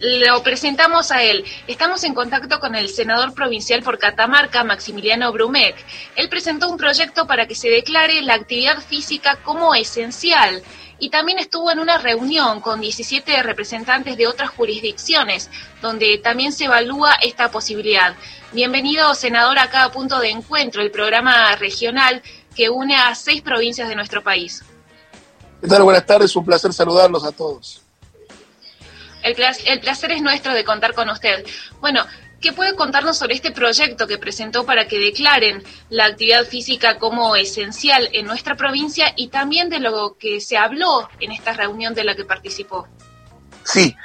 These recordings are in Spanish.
lo presentamos a él. Estamos en contacto con el senador provincial por Catamarca, Maximiliano Brumet. Él presentó un proyecto para que se declare la actividad física como esencial y también estuvo en una reunión con 17 representantes de otras jurisdicciones, donde también se evalúa esta posibilidad. Bienvenido, senador, a Cada Punto de Encuentro, el programa regional que une a 6 provincias de nuestro país. ¿Qué tal? Buenas tardes, un placer saludarlos a todos. El placer es nuestro de contar con usted. Bueno, ¿qué puede contarnos sobre este proyecto que presentó para que declaren la actividad física como esencial en nuestra provincia y también de lo que se habló en esta reunión de la que participó? Sí,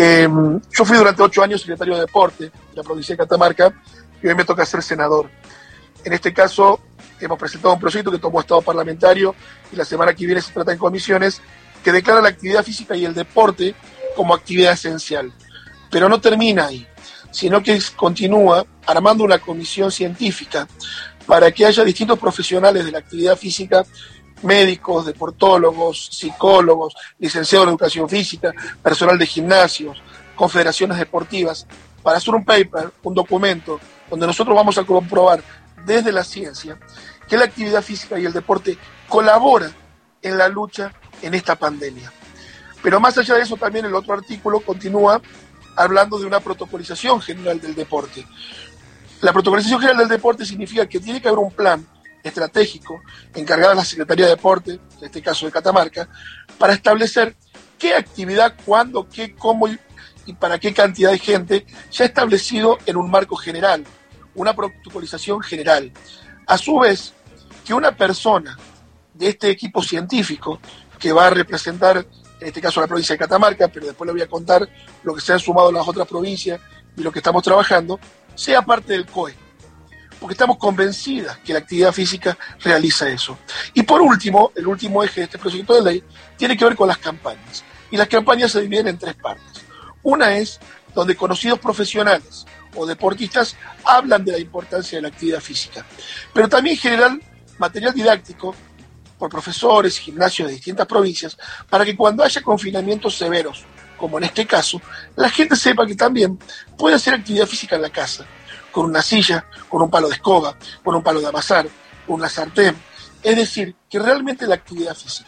yo fui durante 8 años secretario de Deporte de la provincia de Catamarca y hoy me toca ser senador. En este caso, hemos presentado un proyecto que tomó estado parlamentario y la semana que viene se trata en comisiones que declara la actividad física y el deporte como actividad esencial. Pero no termina ahí, sino que continúa armando una comisión científica para que haya distintos profesionales de la actividad física, médicos, deportólogos, psicólogos, licenciados en educación física, personal de gimnasios, confederaciones deportivas, para hacer un paper, un documento, donde nosotros vamos a comprobar desde la ciencia que la actividad física y el deporte colabora en la lucha en esta pandemia. Pero más allá de eso, también el otro artículo continúa hablando de una protocolización general del deporte. La protocolización general del deporte significa que tiene que haber un plan estratégico encargado a la Secretaría de Deporte, en este caso de Catamarca, para establecer qué actividad, cuándo, qué, cómo y para qué cantidad de gente ya establecido en un marco general, una protocolización general. A su vez, que una persona de este equipo científico que va a representar en este caso la provincia de Catamarca, pero después le voy a contar lo que se han sumado las otras provincias y lo que estamos trabajando, sea parte del COE, porque estamos convencidas que la actividad física realiza eso. Y por último, el último eje de este proyecto de ley tiene que ver con las campañas, y las campañas se dividen en 3 partes. Una es donde conocidos profesionales o deportistas hablan de la importancia de la actividad física, pero también generan material didáctico por profesores, gimnasios de distintas provincias, para que cuando haya confinamientos severos, como en este caso, la gente sepa que también puede hacer actividad física en la casa, con una silla, con un palo de escoba, con un palo de amasar, con una sartén. Es decir, que realmente la actividad física.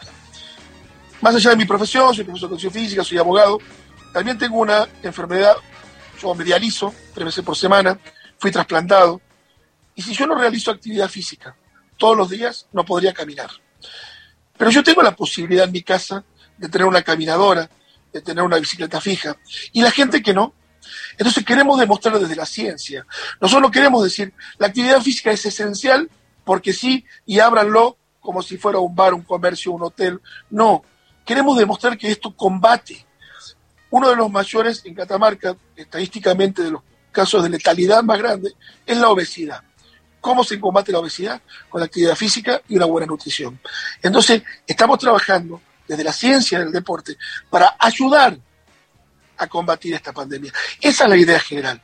Más allá de mi profesión, soy profesor de educación física, soy abogado, también tengo una enfermedad, yo me dializo 3 veces por semana, fui trasplantado, y si yo no realizo actividad física todos los días, no podría caminar. Pero yo tengo la posibilidad en mi casa de tener una caminadora, de tener una bicicleta fija, y la gente que no. Entonces queremos demostrarlo desde la ciencia. Nosotros no queremos decir, la actividad física es esencial porque sí, y ábranlo como si fuera un bar, un comercio, un hotel. No, queremos demostrar que esto combate. Uno de los mayores en Catamarca, estadísticamente de los casos de letalidad más grande, es la obesidad. ¿Cómo se combate la obesidad? Con la actividad física y una buena nutrición. Entonces, estamos trabajando desde la ciencia del deporte para ayudar a combatir esta pandemia. Esa es la idea general.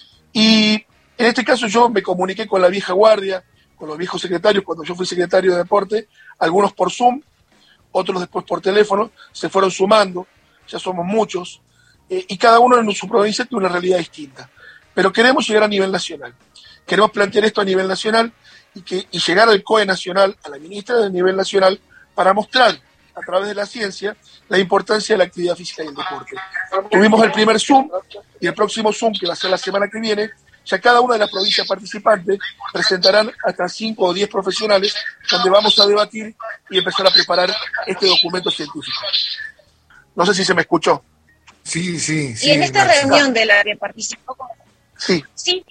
Y en este caso yo me comuniqué con la vieja guardia, con los viejos secretarios, cuando yo fui secretario de Deporte, algunos por Zoom, otros después por teléfono, se fueron sumando, ya somos muchos, y cada uno en su provincia tiene una realidad distinta. Pero queremos llegar a nivel nacional. Queremos plantear esto a nivel nacional y llegar al COE nacional, a la ministra del nivel nacional, para mostrar a través de la ciencia la importancia de la actividad física y el deporte. Tuvimos el primer Zoom y el próximo Zoom, que va a ser la semana que viene, ya cada una de las provincias participantes presentarán hasta 5 o 10 profesionales donde vamos a debatir y empezar a preparar este documento científico. No sé si se me escuchó. Sí. Y en esta reunión de la que participó... Sí. Sí.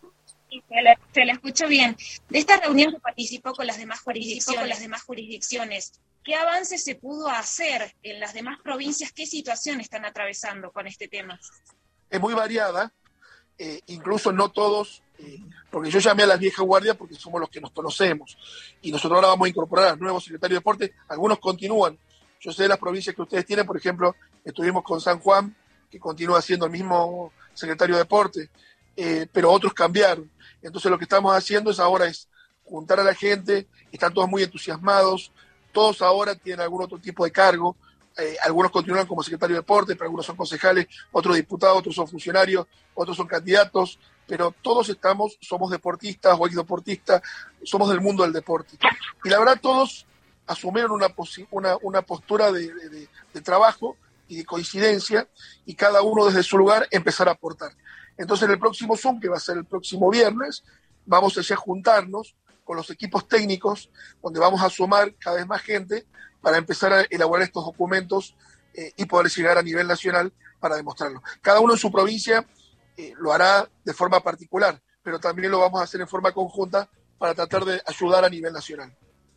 Se la escucho bien. De esta reunión que participó con las demás jurisdicciones, ¿qué avances se pudo hacer en las demás provincias? ¿Qué situación están atravesando con este tema? Es muy variada, incluso no todos, porque yo llamé a las viejas guardias porque somos los que nos conocemos, y nosotros ahora vamos a incorporar a los nuevos secretarios de deporte, algunos continúan. Yo sé de las provincias que ustedes tienen, por ejemplo, estuvimos con San Juan, que continúa siendo el mismo secretario de deporte, pero otros cambiaron. Entonces lo que estamos haciendo ahora es juntar a la gente, están todos muy entusiasmados, todos ahora tienen algún otro tipo de cargo, algunos continúan como secretario de deporte, pero algunos son concejales, otros diputados, otros son funcionarios, otros son candidatos, pero todos somos deportistas o exdeportistas, somos del mundo del deporte. Y la verdad todos asumieron una postura de trabajo y de coincidencia, y cada uno desde su lugar empezar a aportar. Entonces en el próximo Zoom, que va a ser el próximo viernes, vamos a juntarnos con los equipos técnicos, donde vamos a sumar cada vez más gente para empezar a elaborar estos documentos y poder llegar a nivel nacional para demostrarlo. Cada uno en su provincia lo hará de forma particular, pero también lo vamos a hacer en forma conjunta para tratar de ayudar a nivel nacional.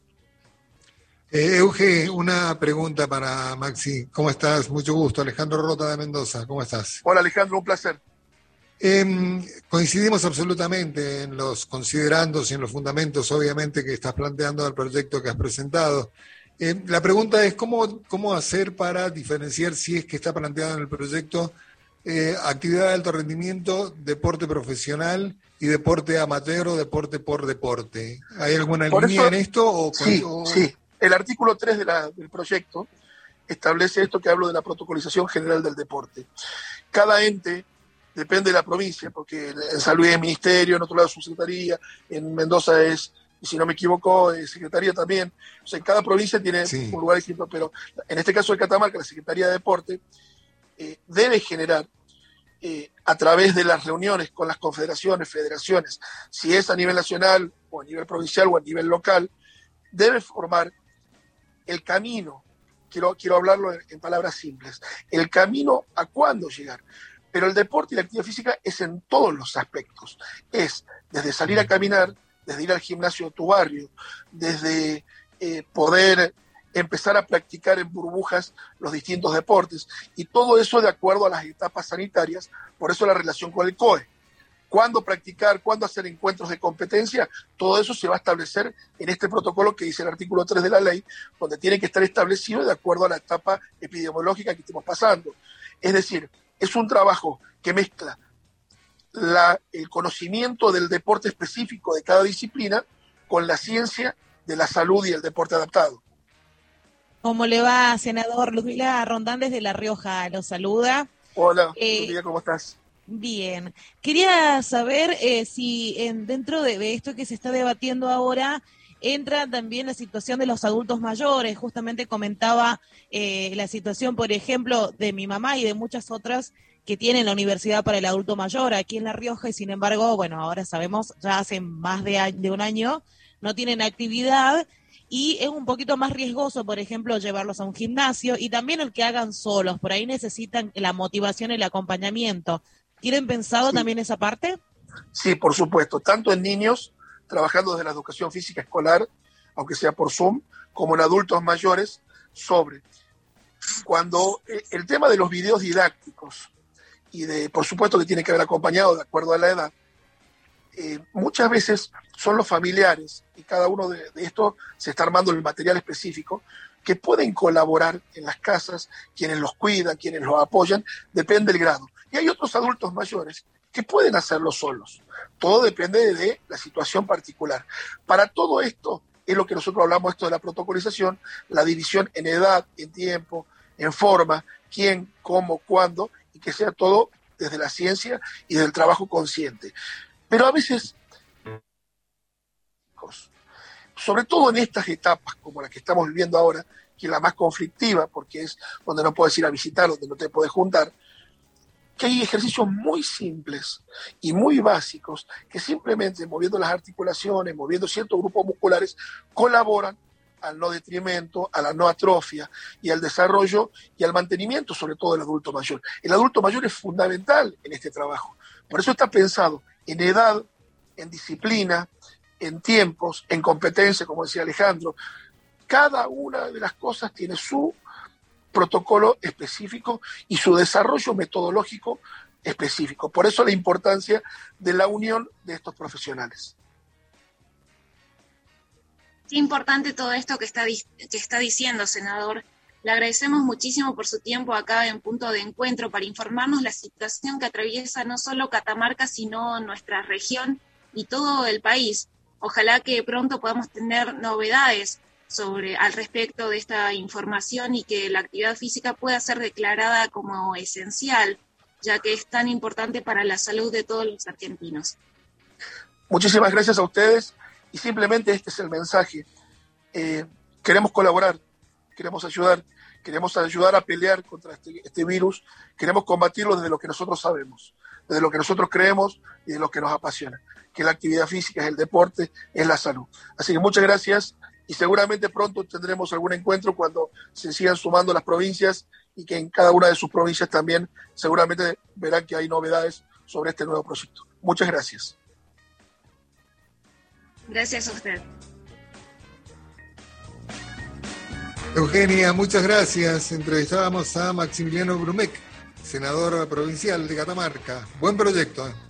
Euge, una pregunta para Maxi. ¿Cómo estás? Mucho gusto. Alejandro Rota de Mendoza. ¿Cómo estás? Hola Alejandro, un placer. Coincidimos absolutamente en los considerandos y en los fundamentos, obviamente, que estás planteando del proyecto que has presentado. La pregunta es, ¿cómo hacer para diferenciar, si es que está planteado en el proyecto, actividad de alto rendimiento, deporte profesional y deporte amateur o deporte por deporte? ¿Hay alguna línea en esto? Sí. El artículo 3 del proyecto establece esto que hablo de la protocolización general del deporte. Cada ente, depende de la provincia, porque en San Luis es ministerio, en otro lado es subsecretaría, en Mendoza es, si no me equivoco, secretaría también. O sea, en cada provincia tiene un lugar distinto, pero en este caso de Catamarca, la Secretaría de Deporte debe generar, a través de las reuniones con las confederaciones, federaciones, si es a nivel nacional o a nivel provincial o a nivel local, debe formar el camino, quiero hablarlo en palabras simples, el camino a cuándo llegar. Pero el deporte y la actividad física es en todos los aspectos. Es desde salir a caminar, desde ir al gimnasio de tu barrio, desde poder empezar a practicar en burbujas los distintos deportes, y todo eso de acuerdo a las etapas sanitarias. Por eso la relación con el COE. Cuándo practicar, cuándo hacer encuentros de competencia, todo eso se va a establecer en este protocolo que dice el artículo 3 de la ley, donde tiene que estar establecido de acuerdo a la etapa epidemiológica que estemos pasando. Es decir, es un trabajo que mezcla el conocimiento del deporte específico de cada disciplina con la ciencia de la salud y el deporte adaptado. ¿Cómo le va, senador? Ludmila Rondán desde La Rioja lo saluda. Hola, Ludmila, ¿cómo estás? Bien. Quería saber si dentro de esto que se está debatiendo ahora entra también la situación de los adultos mayores. Justamente comentaba la situación, por ejemplo, de mi mamá y de muchas otras que tienen la Universidad para el Adulto Mayor aquí en La Rioja, y sin embargo, bueno, ahora sabemos, ya hace más de un año no tienen actividad, y es un poquito más riesgoso, por ejemplo, llevarlos a un gimnasio, y también el que hagan solos. Por ahí necesitan la motivación y el acompañamiento. ¿Tienen pensado también esa parte? Sí, por supuesto, tanto en niños, trabajando desde la educación física escolar, aunque sea por Zoom, como en adultos mayores, sobre cuando el tema de los videos didácticos, y por supuesto que tiene que haber acompañado de acuerdo a la edad, muchas veces son los familiares, y cada uno de estos se está armando el material específico, que pueden colaborar en las casas, quienes los cuidan, quienes los apoyan, depende del grado. Y hay otros adultos mayores que pueden hacerlo solos. Todo depende de la situación particular. Para todo esto es lo que nosotros hablamos, esto de la protocolización, la división en edad, en tiempo, en forma, quién, cómo, cuándo, y que sea todo desde la ciencia y del trabajo consciente. Pero a veces, sobre todo en estas etapas como la que estamos viviendo ahora, que es la más conflictiva, porque es donde no puedes ir a visitar, donde no te puedes juntar, que hay ejercicios muy simples y muy básicos que simplemente moviendo las articulaciones, moviendo ciertos grupos musculares, colaboran al no detrimento, a la no atrofia y al desarrollo y al mantenimiento, sobre todo del adulto mayor. El adulto mayor es fundamental en este trabajo. Por eso está pensado en edad, en disciplina, en tiempos, en competencia, como decía Alejandro. Cada una de las cosas tiene su protocolo específico y su desarrollo metodológico específico. Por eso la importancia de la unión de estos profesionales. Qué importante todo esto que está diciendo, senador. Le agradecemos muchísimo por su tiempo acá en Punto de Encuentro para informarnos la situación que atraviesa no solo Catamarca, sino nuestra región y todo el país. Ojalá que pronto podamos tener novedades al respecto de esta información y que la actividad física pueda ser declarada como esencial, ya que es tan importante para la salud de todos los argentinos. Muchísimas gracias a ustedes y simplemente este es el mensaje. Queremos colaborar, queremos ayudar a pelear contra este virus, queremos combatirlo desde lo que nosotros sabemos, desde lo que nosotros creemos y de lo que nos apasiona, que la actividad física, es el deporte, es la salud. Así que muchas gracias y seguramente pronto tendremos algún encuentro cuando se sigan sumando las provincias y que en cada una de sus provincias también seguramente verán que hay novedades sobre este nuevo proyecto. Muchas gracias. Gracias a usted. Eugenia, muchas gracias. Entrevistábamos a Maximiliano Brumec, senador provincial de Catamarca. Buen proyecto.